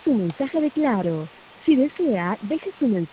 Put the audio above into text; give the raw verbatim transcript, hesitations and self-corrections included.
su mensaje de Claro. Si desea, deje su mensaje.